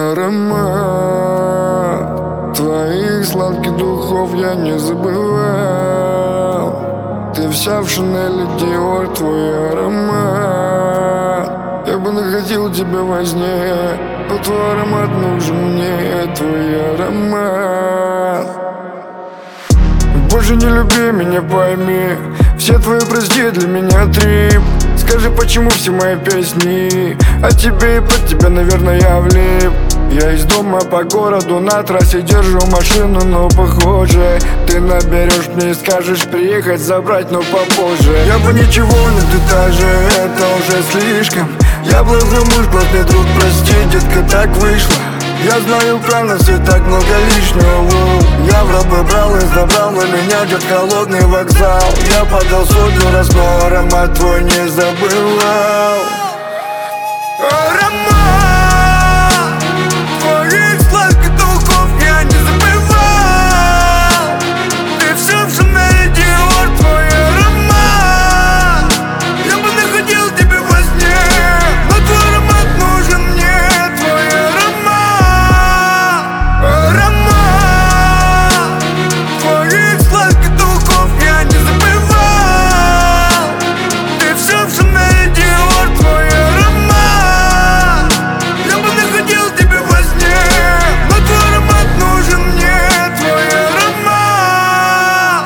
аромат твоих сладких духов я не забывал. Ты вся в Шанель и Диор, твой аромат. Я бы находил тебя во сне, но твой аромат нужен мне, твой аромат. Больше не люби меня, пойми, все твои прости для меня трип. Скажи, почему все мои песни о тебе и под тебя, наверное, я влип. Я из дома по городу на трассе держу машину, но похоже ты наберешь мне и скажешь приехать забрать, но попозже. Я бы ничего, но ты даже, это уже слишком. Я плохой муж, плохой друг, прости, детка, так вышло. Я знаю про нас и так много лишнего. Я в рабы брал и забрал на меня идет холодный вокзал. Я подал сотню раз, но аромат твой не забывал. Аромат твоих сладких духов я не забывал. Ты все в Шанель и Диор, твой аромат. Я бы находил тебя во сне, но твой аромат нужен мне, твой аромат. Аромат твоих сладких духов я не забывал. Ты все в Шанель и Диор, твой аромат. Я бы находил тебя во сне, но твой аромат нужен мне, твой аромат.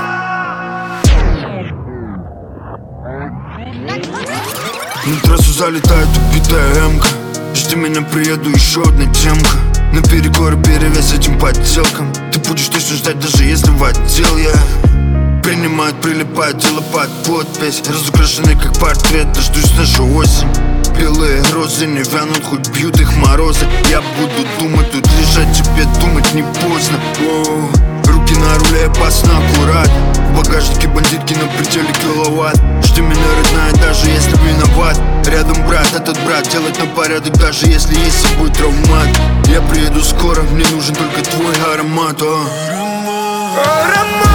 На трассу залетает убитая эмка. Жди меня, приеду, еще одна темка. На перекор перевес этим подделкам. Ты будешь точно ждать, даже если в отдел я. Принимают, прилипают, дело под подпись. Разукрашенный как портрет, дождусь нашу осень. Белые розы не вянут, хоть бьют их морозы. Я буду думать, тут лежать, тебе думать не поздно. Оу. Руки на руле, опасно, аккурат. В багажнике бандитки на пределе киловатт. Жди меня, родная, даже если виноват. Рядом брат, этот брат, делать на порядок, даже если есть с собой травмат. Я приеду скоро, мне нужен только твой аромат. Аромат